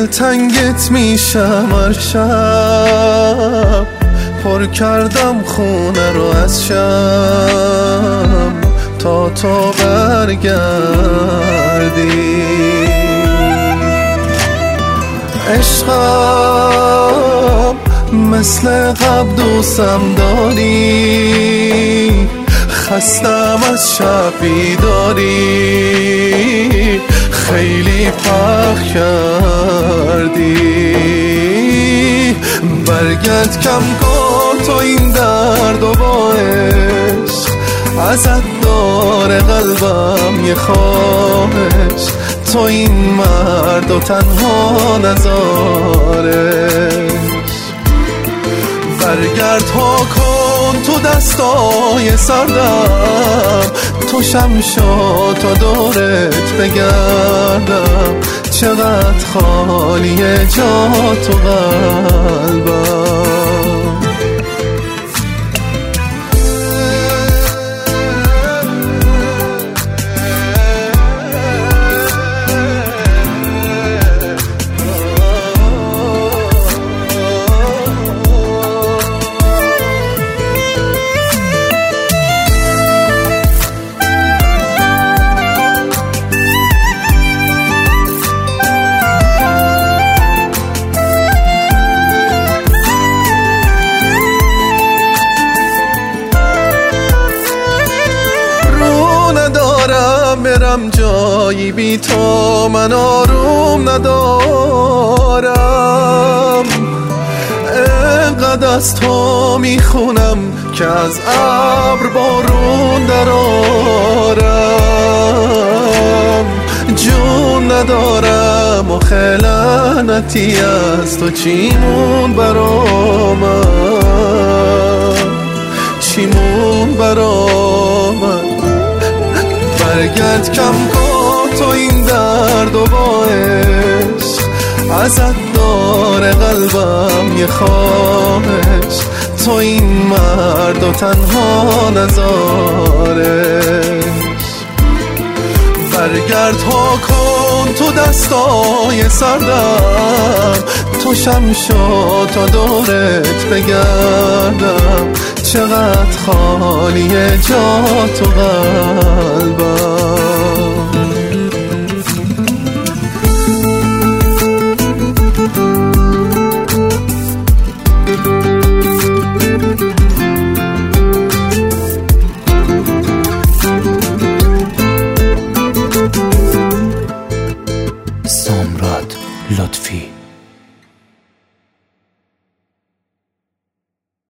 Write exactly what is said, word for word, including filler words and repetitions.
دلتنگت میشم هر شب، پر کردم خونه رو از شم تا تو برگردی. عشقم مثل قبل دوستم داری، خستم از شب بیداری، خیلی پخ کردی. برگرد کم کن تو این درد و با عشق، ازت داره قلبم یه خواهش، تو این مرد و تنها نذارش. برگرد ها کن تو دستای سردم، تو شمشا تا دورت بگردم، چقدر خالیه جا تو قلبم. برم جایی بی تو من آروم ندارم، انقدر از تو میخونم که از ابر بارون درارم. جون ندارم و خلعنتی از تو چیمون برا من، چیمون برا من. برگرد کم کن تو این درد و با عشق، ازت داره قلبم یه خواهش، تو این مرد و تنها نذارش. برگرد ها کن تو دستای سردم، تو شمشا تا دورت بگردم، چقدر خالیه جا تو قلبم. سامراد لطفی.